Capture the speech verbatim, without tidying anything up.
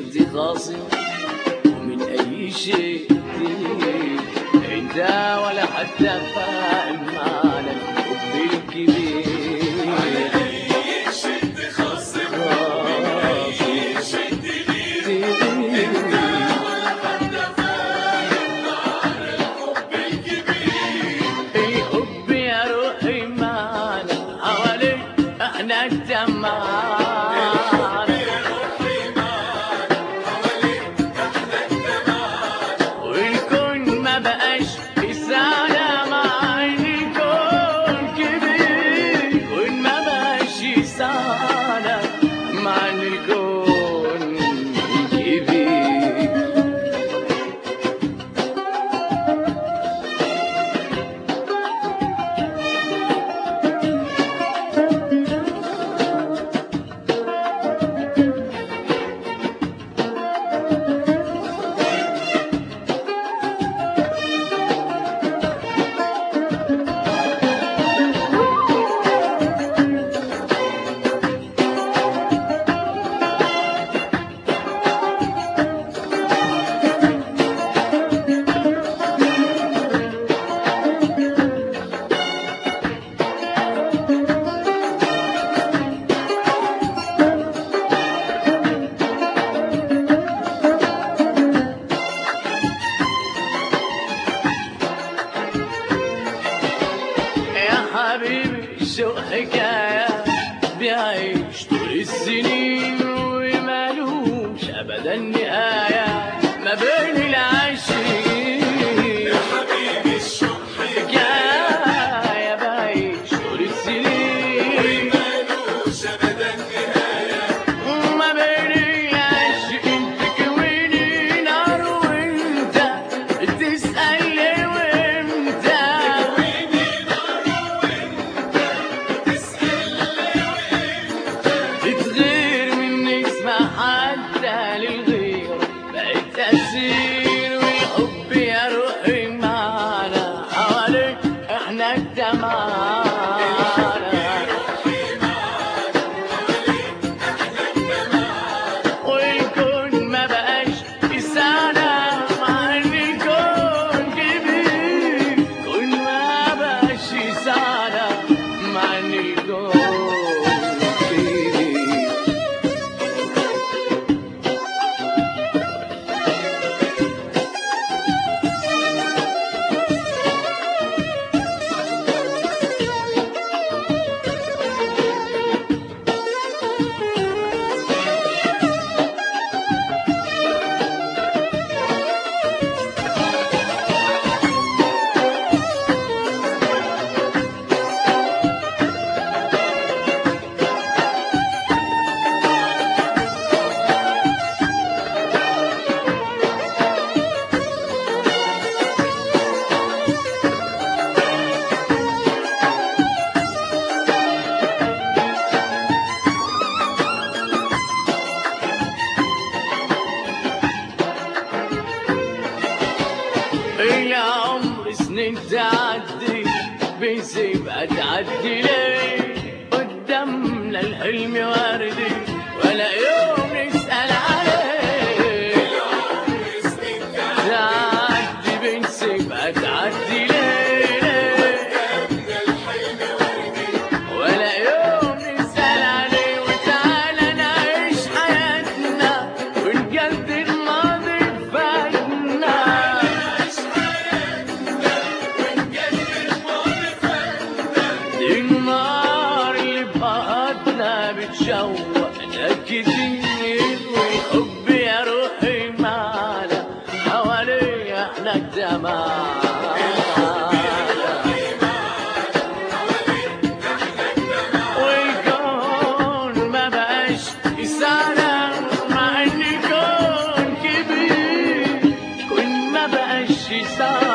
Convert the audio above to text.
شد خاصم ومن أي شيء انت ولا حتى فاهم معنى الحب الكبير. على أي شد خاصم ومن أي شد ليك انت ولا حتى فاهم معنى الحب الكبير. الحب يا روحي معنا حواليك احنا التمام، حبيبي شو حكاية بيعيش طول السنين ومالوش أبدا نهاية ما بين العاشقين. يا حبيبي شو حكاية بيعيش طول السنين ومالوش أبدا نهاية ما بين العاشقين. تكويني نار وانت تسأل ليه وامتى بتغير من اسمع حتى للغير بقت تأثير. والحب يا روحي معنا حواليك احنا التمام، والكون ما بقاش يسعنا مع ان الكون كبير. كون ما بقاش يسعنا مع ان الكون كبير. يا عمر سنين تعدي بنسيبها تعدي ليه قدامنا الحلم وردي ولا يوم نسأل عليه. يا عمر سنين تعدي بنسيبها تعدي ليه قدامنا الحلم وردي ولا يوم نسأل عليه. وتعالى نعيش حياتنا ونجدد الماضي فاتنا. النار اللي بقعدنا بتشوقنا كتير. والحب يا روحي معنا حوالي احنا التمام، والكون ما بقاش يسعنا مع ان الكون كبير. كون ما بقاش يسعنا